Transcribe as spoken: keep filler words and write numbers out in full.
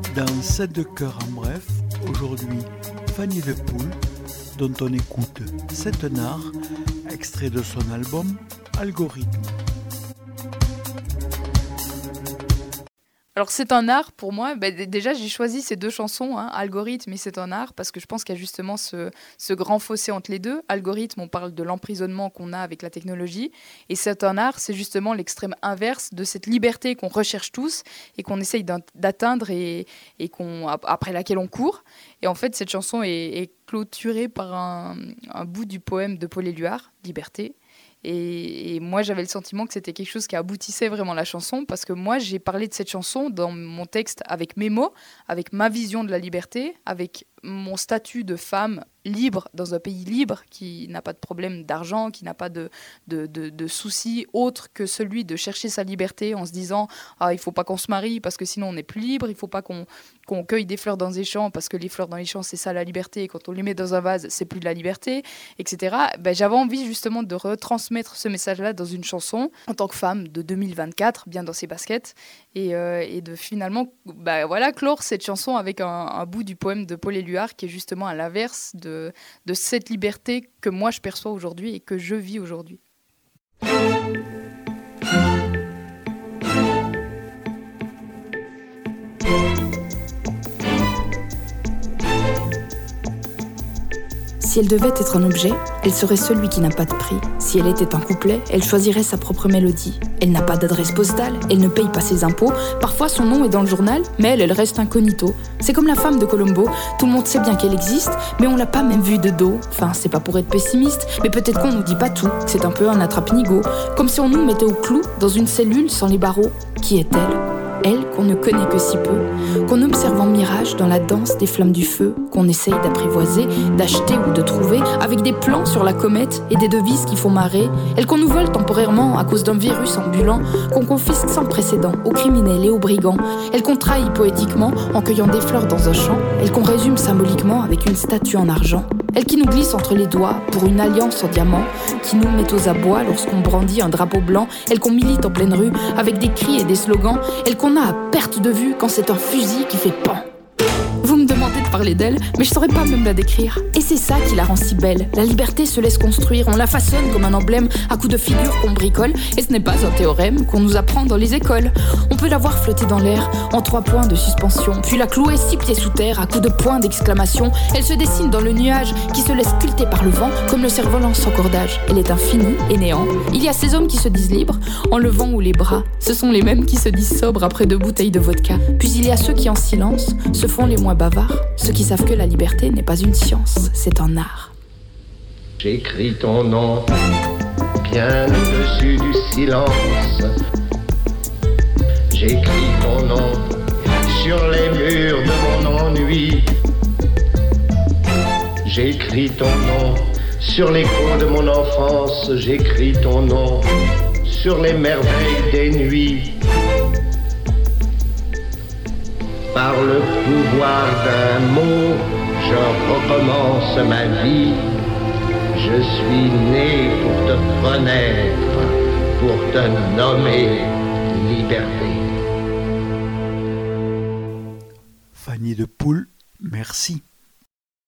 Dans sept de cœur en bref, aujourd'hui, Fanny de Poule, dont on écoute Sept Nards, extrait de son album Algorithme. Alors c'est un art pour moi, bah, d- déjà j'ai choisi ces deux chansons, hein, Algorithme et C'est un art, parce que je pense qu'il y a justement ce, ce grand fossé entre les deux. Algorithme, on parle de l'emprisonnement qu'on a avec la technologie, et C'est un art, c'est justement l'extrême inverse de cette liberté qu'on recherche tous et qu'on essaye d'at- d'atteindre et, et qu'on, ap- après laquelle on court. Et en fait cette chanson est, est clôturée par un, un bout du poème de Paul Éluard, Liberté. Et, et moi, j'avais le sentiment que c'était quelque chose qui aboutissait vraiment la chanson, parce que moi, j'ai parlé de cette chanson dans mon texte avec mes mots, avec ma vision de la liberté, avec mon statut de femme libre dans un pays libre qui n'a pas de problème d'argent, qui n'a pas de, de, de, de soucis autres que celui de chercher sa liberté en se disant ah, il ne faut pas qu'on se marie parce que sinon on n'est plus libre, il ne faut pas qu'on, qu'on cueille des fleurs dans les champs parce que les fleurs dans les champs c'est ça la liberté, et quand on les met dans un vase c'est plus de la liberté, et cetera. Ben, j'avais envie justement de retransmettre ce message-là dans une chanson en tant que femme de deux mille vingt-quatre, bien dans ses baskets, et, euh, et de finalement ben, voilà, clore cette chanson avec un, un bout du poème de Paul Éluard qui est justement à l'inverse de, de cette liberté que moi je perçois aujourd'hui et que je vis aujourd'hui. Si elle devait être un objet, elle serait celui qui n'a pas de prix. Si elle était un couplet, elle choisirait sa propre mélodie. Elle n'a pas d'adresse postale, elle ne paye pas ses impôts. Parfois son nom est dans le journal, mais elle, elle reste incognito. C'est comme la femme de Colombo, tout le monde sait bien qu'elle existe, mais on l'a pas même vue de dos. Enfin, c'est pas pour être pessimiste, mais peut-être qu'on nous dit pas tout, que c'est un peu un attrape-nigo. Comme si on nous mettait au clou, dans une cellule sans les barreaux. Qui est-elle ? Elle qu'on ne connaît que si peu, qu'on observe en mirage dans la danse des flammes du feu, qu'on essaye d'apprivoiser, d'acheter ou de trouver, avec des plans sur la comète et des devises qui font marrer. Elle qu'on nous vole temporairement à cause d'un virus ambulant, qu'on confisque sans précédent aux criminels et aux brigands. Elle qu'on trahit poétiquement en cueillant des fleurs dans un champ. Elle qu'on résume symboliquement avec une statue en argent. Elle qui nous glisse entre les doigts pour une alliance en diamant, qui nous met aux abois lorsqu'on brandit un drapeau blanc. Elle qu'on milite en pleine rue avec des cris et des slogans. Elle qu'on a à perte de vue quand c'est un fusil qui fait pan. Vous me demandez de parler d'elle, mais je saurais pas même la décrire. Et c'est ça qui la rend si belle. La liberté se laisse construire, on la façonne comme un emblème à coups de figures qu'on bricole. Et ce n'est pas un théorème qu'on nous apprend dans les écoles. On peut la voir flotter dans l'air en trois points de suspension, puis la clouer six pieds sous terre à coups de points d'exclamation. Elle se dessine dans le nuage qui se laisse sculpter par le vent comme le cerf-volant sans cordage. Elle est infinie et néant. Il y a ces hommes qui se disent libres en levant haut les bras. Ce sont les mêmes qui se disent sobres après deux bouteilles de vodka. Puis il y a ceux qui en silence se font les moins bavards, ceux qui savent que la liberté n'est pas une science, c'est un art. J'écris ton nom bien au-dessus du silence. J'écris ton nom sur les murs de mon ennui. J'écris ton nom sur l'écho de mon enfance. J'écris ton nom sur les merveilles des nuits. Par le pouvoir d'un mot, je recommence ma vie. Je suis né pour te connaître, pour te nommer liberté. Fanny de Poule, merci.